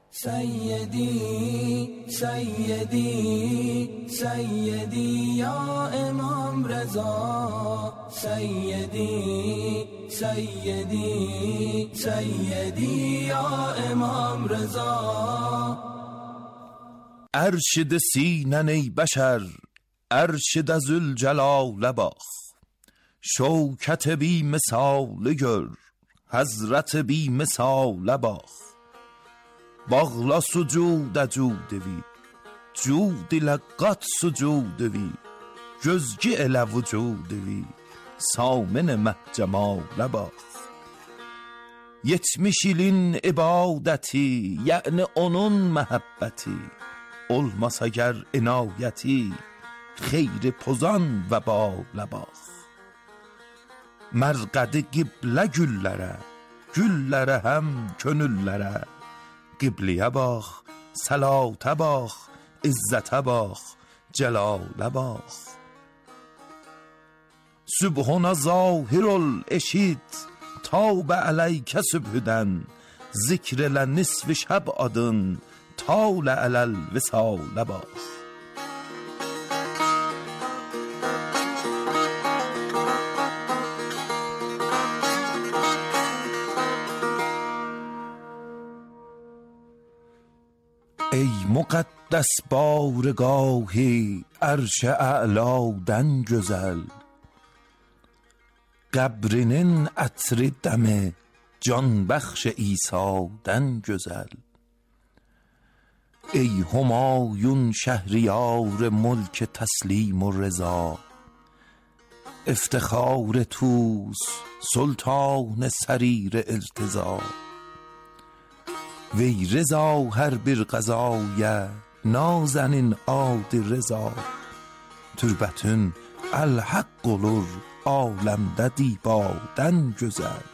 سیدی سیدی سیدی یا امام رضا سیدی سیدی سیدی یا امام رضا ارشد سینن ای بشر ارشد ذوالجلال باخ شوکت بی مثال گر حضرت بی مثال باخ باغلا sucud cudvi cud ilə qat sucudvi gözgi elə vücudvi samin məhcəmal bax yetmiş ilin ibadəti yəni onun məhəbbəti olmasa gər inayəti xeyri pozan və bal bax mərqədi qiblə güllərə güllərə həm könüllərə قبلیه باخ صلاته باخ عزته باخ جلاله باخ سبحان ظاهر الاشید تاب علیک سبحدن ذکر لنصف شب adın طال علل وصال باخ ای مقدس بارگاهی عرش اعلادن güzel قبرinin عطر دم جان بخش عیسادن güzel ای همایون شهریار ملک تسلیم و رضا افتخار توس سلطان سریر ارتضا وی رضا هر bir qazaya nazenin adi reza türbətün el-haqq olur aləmdə dibadən gözəl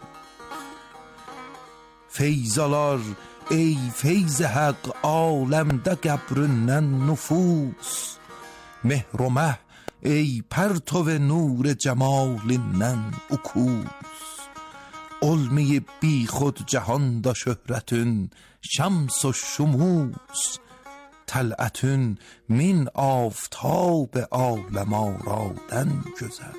feyzalar ey feyz haqq aləmdə qəbrindən nüfus mehr و meh ey پرتو نور cemalindən ukus olmayıb bi xud cahanda şöhrətün şams و şumus طلعتün min آفتاب عالم آرادن güzel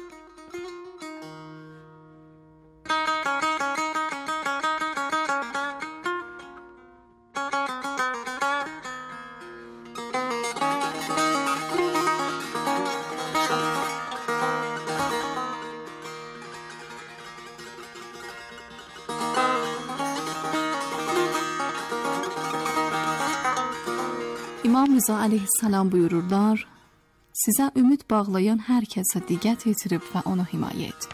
İmam Rıza aleyhissalam buyururlar, sizə ümid bağlayan hər kəsə diqqət yetirib və onu himayə edin.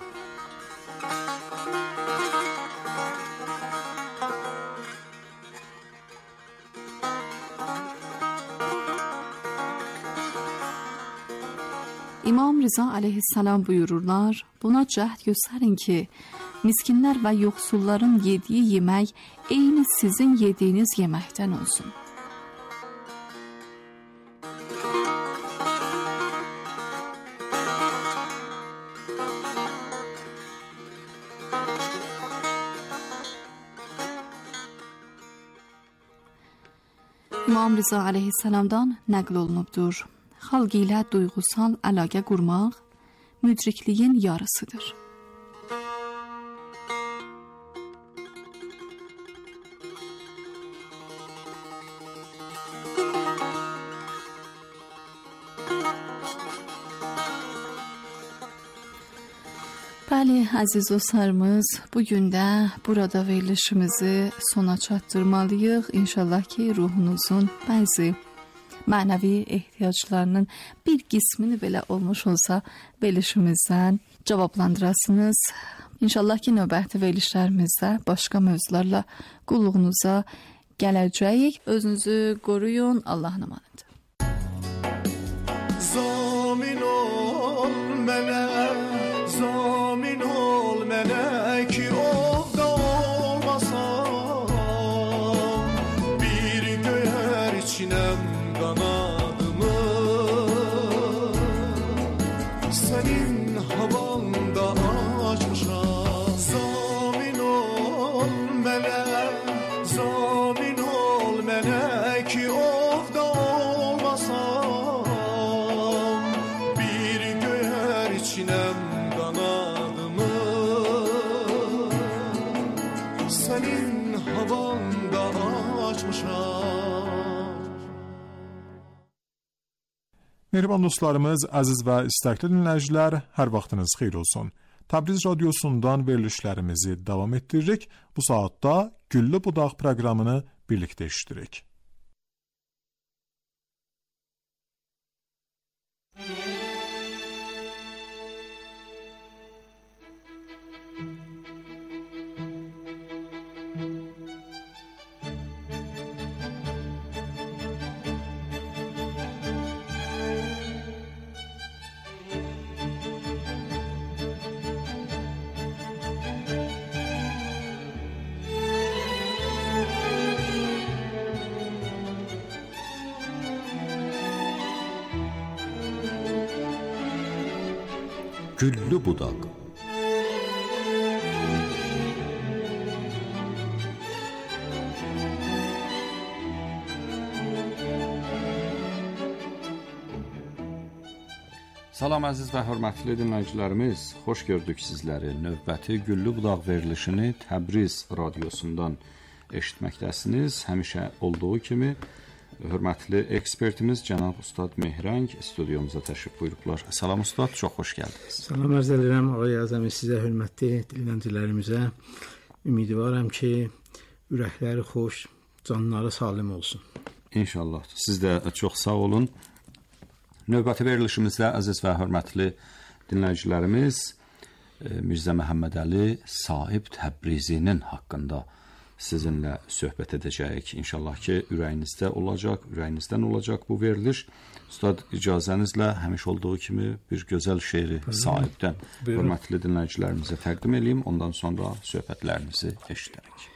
İmam Rıza aleyhissalam buyururlar, buna cəhd göstərin ki, miskinlər və yoxsulların yediyi yemək eyni sizin yediyiniz yeməkdən olsun. İmam Rıza aleyhissalamdan nəql olunubdur. Xalq ilə duyğusal əlaqə qurmaq müdrikliyin yarısıdır. Bəli, əziz dostlarımız, bugün də burada verilişimizi sona çatdırmalıyıq. İnşallah ki, ruhunuzun bəzi mənəvi ehtiyaclarının bir qismini belə olmuş olsa verilişimizdən cavablandırasınız. İnşallah ki, növbəti verilişlərimizdə başqa mövzularla qulluğunuza gələcəyik. Özünüzü qoruyun, Allahın əmanəti. Zamin ol mənə, zamin ol mənə ki ovda olmasam, bir göyər içinəm qanadımı, Mehriban dostlarımız, əziz və istəkli dinləyicilər, hər vaxtınız xeyir olsun. Təbriz radiosundan verilişlərimizi davam etdiririk. Bu saatda Güllü Budaq proqramını birlikdə eşidirik. Güllü Budaq. Salam əziz və hörmətli dinləyicilərimiz, xoş gördük sizləri. Növbəti Güllü Budaq verilişini Təbriz radiosundan eşitməkdəsiniz. Həmişə olduğu kimi hörmətli ekspertimiz cənab Ustad Mehrəng studiyamıza təşrif buyurublar. Salam Ustad, çox xoş gəldiniz. Salam arz edirəm ağay Azəmi sizə, hörmətli dinləyicilərimizə. Ümidvaram ki, ürəkləri xoş, canları salim olsun. İnşallah. Siz də çox sağ olun. Növbəti verilişimizdə əziz və hörmətli dinləyicilərimiz Mirzə Məhəmmədəli Sahib Təbrizinin haqqında sizinlə söhbət edəcəyik. İnşallah ki, ürəyinizdə olacaq, ürəyinizdən olacaq bu veriliş. Ustad, icazənizlə həmişə olduğu kimi bir gözəl şeiri Sahibdən hörmətli dinləyicilərimizə təqdim edeyim. Ondan sonra söhbətlərinizi eşidərik.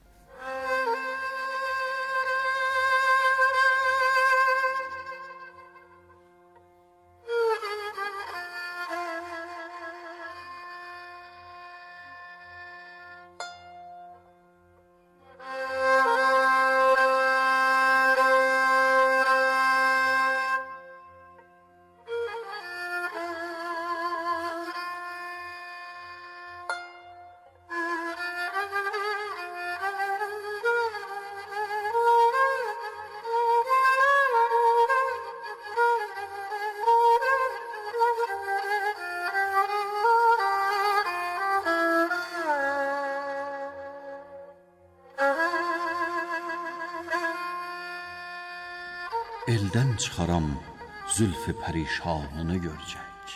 Eldən çıxaram zülfü pərişanını görəcək.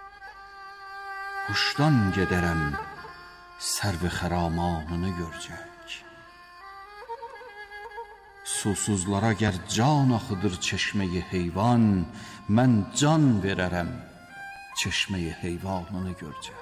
Huşdan gedərəm sərvi xəramanını görəcək. Susuzlara gər can axıdır çeşməyi heyvan, mən can verərəm çeşməyi heyvanını görəcək.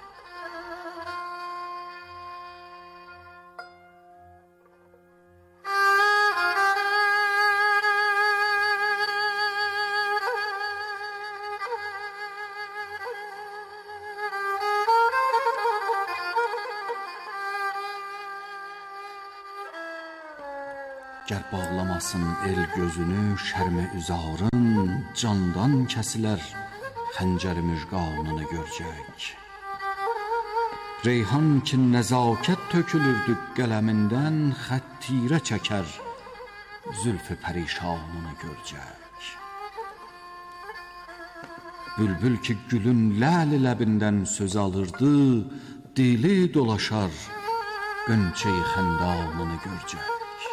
Gər bağlamasın el gözünü şərmi üzarın, candan kəsilər xəncəri müjganını görəcək. Reyhan ki nəzakət tökülürdü qələmindən, xəttirə çəkər zülfü pərişanını görəcək. Bülbül ki gülün ləli ləbindən söz alırdı, dili dolaşar qönçəyi xəndanını görəcək.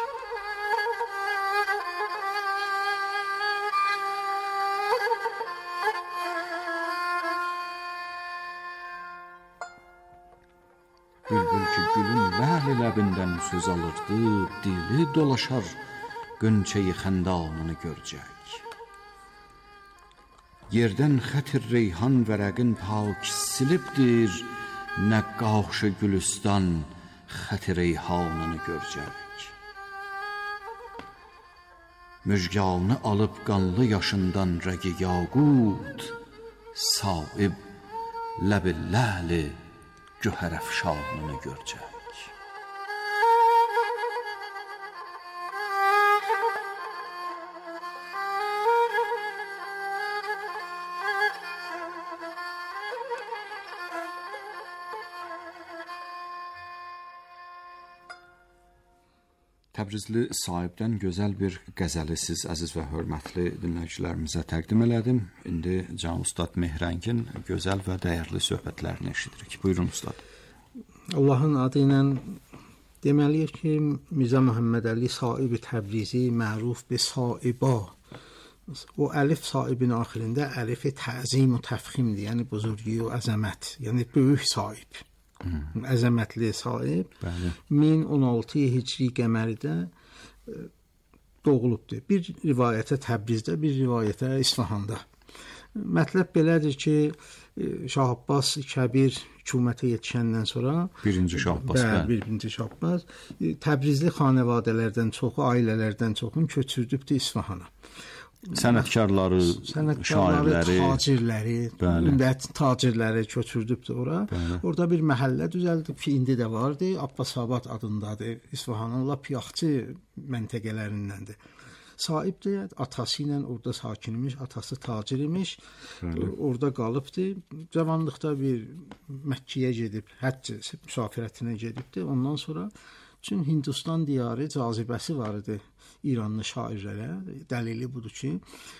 Bülbül ki gülün ləli ləbindən söz alırdı, dili dolaşar qönçəyi xəndanını görəcək. Yerdən xətir reyhan vərəqin pak silibdir, nəqqaş-ı gülüstan xətir reyhanını görəcək. Müjganı alıb qanlı yaşından rəqi yaqut, sahib ləbi ləli göhər əfşanını görəcək. Təbrizli sahibdən gözəl bir qəzəli siz əziz və hörmətli dinləyicilərimizə təqdim elədim. İndi Can Ustad Mehrəngin gözəl və dəyərli söhbətlərini eşidirik. Buyurun ustad. Allahın adı ilə deməliyik ki, Mirzə Məhəmməd Əli Sahib Təbrizi məruf be Saiba. O əlif sahibin axirində əlif təzim və təfximdir, yəni buzurgi və əzəmət, yəni böyük sahib. Hmm. Əzəmətli sahib. Bəli. min on altı hicri qəməridə doğulubdur. Bir rivayətə Təbrizdə, bir rivayətə İsfahanda. Mətləb belədir ki, Şah Abbas Kəbir hökumətə yetişəndən sonra birinci Şah Abbas, bəli, birinci Şah Abbas Təbrizli xanəvadələrdən çoxu, ailələrdən çoxunu köçürdübdür İsfahana. Sənətkarları, sənətkarları, tacirləri, ümumiyyət tacirləri köçürdübdür ora. Bəli. Orada bir məhəllə düzəldib ki, indi də vardı. Abbasabad adındadır. İsfahanın lap yaxçı məntəqələrindəndir. Sahibdir, atası ilə orada sakin imiş, atası tacir imiş. Bəli. Orada qalıbdır. Cavanlıqda bir Məkkəyə gedib, həcc müsafirətinə gedibdir. Ondan sonra üçün Hindistan diyarı cazibəsi var idi İranlı şairlərə. Dəlili budur ki,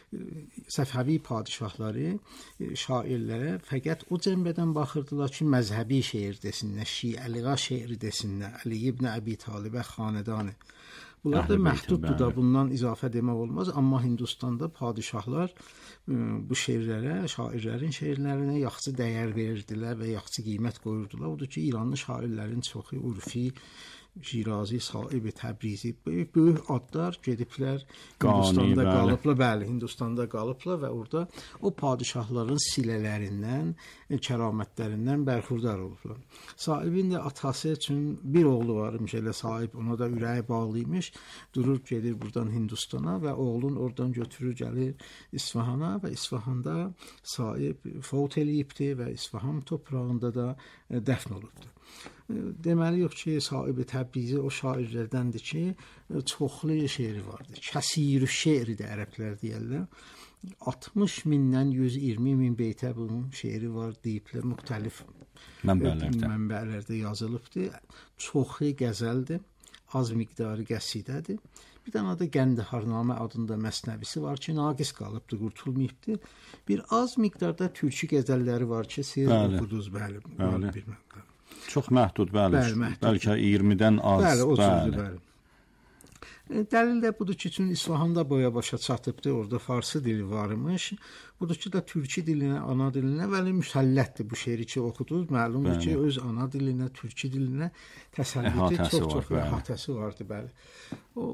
Səfəvi padişahları şairlərə fəqət o cəmbədən baxırdılar ki, məzhəbi şeir desinlər, şiəliğa şeiri desinlər, Əli ibn Əbi Talibə xanədanı. Bunlar da məhduddur da, bundan izafə demək olmaz, amma Hindistanda padişahlar bu şeirlərə, şairlərin şeirlərinə yaxşı dəyər verirdilər və yaxşı qiymət qoyurdular. Odur ki, İranlı şairlərin çoxu Urfi, Şirazi, Sahib Təbrizi, böyük, böyük adlar gediblər Hindistanda qalıblar, bəli, Hindistanda qalıblar və orada o padişahların silələrindən, kəramətlərindən bərxurdar olublar. Sahibin də atası üçün bir oğlu varmış, elə sahib, ona da ürəyi bağlıymış, durur gedir buradan Hindistana və oğlun oradan götürür gəlir İsfahana və İsfahanda sahib fəut eləyibdir və İsfahan toprağında da dəfn olubdur. Deməli yox ki, Sahib Təbrizi o şairlərdəndir ki, çoxlu şeiri vardır. Kəsir şeiri də ərəblər deyirlər. altmış mindən yüz iyirmi min beytə bunun şeiri var deyiblər, müxtəlif mənbələrdə. mənbələrdə yazılıbdır. Çoxu qəzəldir, az miqdarı qəsidədir. Bir dənə də Qəndəharnamə adında məsnəvisi var ki, naqis qalıbdır, qurtulmayıbdır. Bir az miqdarda türkü qəzəlləri var ki, siz oxudunuz, bəli. Bəli. Bir çox məhdud, bəli. Bəli, məhdud. Bəlkə iyirmidən az. Bəli, o cüzdür, bəli. Dəlil də budur ki, üçün İsfahanda boya başa çatıbdır, orada farsı dili varmış. Budur ki, da türkü dilinə, ana dilinə vəli müsəllətdir bu şeiri ki, oxudunuz. Məlumdur ki, öz ana dilinə, türkü dilinə təsəllütü çox-çox əhatəsi vardı, bəli. O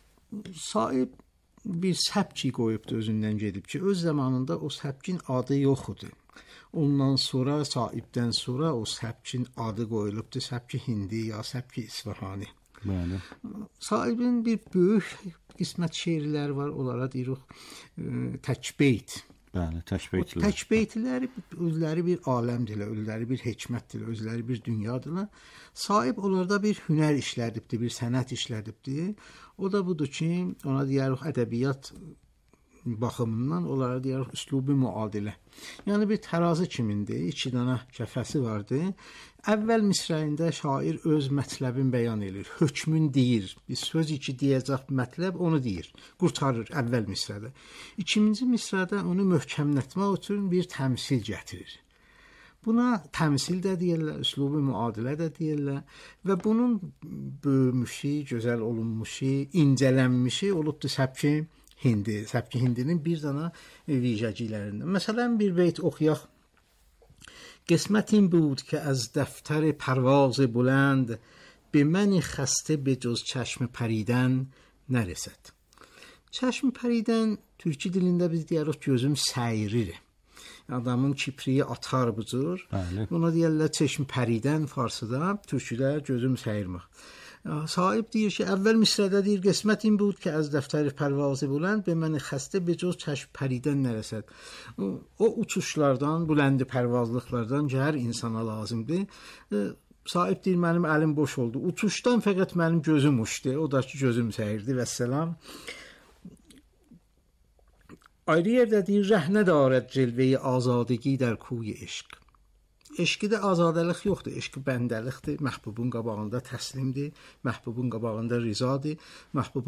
sahib bir səbki qoyubdur özündən gedib ki, öz zamanında o səbkin adı yox idi. Ondan sonra, sahibdən sonra o səbkin adı qoyulubdur, səbki hindi ya səbki İsfahani. Bəli. Sahibin bir böyük qismət şeirləri var, onlara deyirik təkbeyt. Bəli, təkbeytlər. Təkbeytləri özləri bir aləmdirlər, özləri bir hikmətdirlər, özləri bir dünyadırlar. Sahib onlarda bir hünər işlədibdir, bir sənət işlədibdir. O da budur ki, ona deyirik ədəbiyyat baxımından onlara deyirik üslubi müadilə. Yəni bir tərazı kimindir, iki dənə kəfəsi vardı. Əvvəl misrəyində şair öz mətləbini bəyan edir, hökmün deyir. Bir söz iki deyəcək mətləb onu deyir, qurtarır əvvəl misrədə. İkinci misrədə onu möhkəmlətmək üçün bir təmsil gətirir. Buna təmsil də deyirlər, üslubi müadilə də deyirlər və bunun böyümüşü, gözəl olunmuşu, incələnmişi olubdur səbki hindi. Səbki hindinin bir dana vicəciklərindən. Məsələn, bir beyt oxuyaq. قسمت بود که از دفتر پرواز بلند به من خسته به جز چشم پریدن نرسد. چشم پریدن Türkçe dilində biz deyirik gözüm səyrir. Adamın kipriyi atar bu cür. Buna deyirlər çeşm pəridən farsıda, türkçədə gözüm səyirmək. Sahib deyir ki, əvvəl misrədə deyir, qismətim bud ki, az dəftəri pərvazı bulənd, be məni xəstə be cöz çəşm pəridən nərəsəd. O uçuşlardan, büləndi pərvazlıqlardan ki, hər insana lazımdır. Sahib deyir, mənim əlim boş oldu. Uçuşdan fəqət mənim gözüm uçdu. O da ki, gözüm səyirdi. Vəssalam. Ayrı yerdə deyir, rəhnə darəd cilveyi azadəgi dər kuy eşq. eşqidə azadlıq yoxdur, eşq bəndəlikdir, məhbubun qabağında təslimdir, məhbubun qabağında rizadır, məhbubun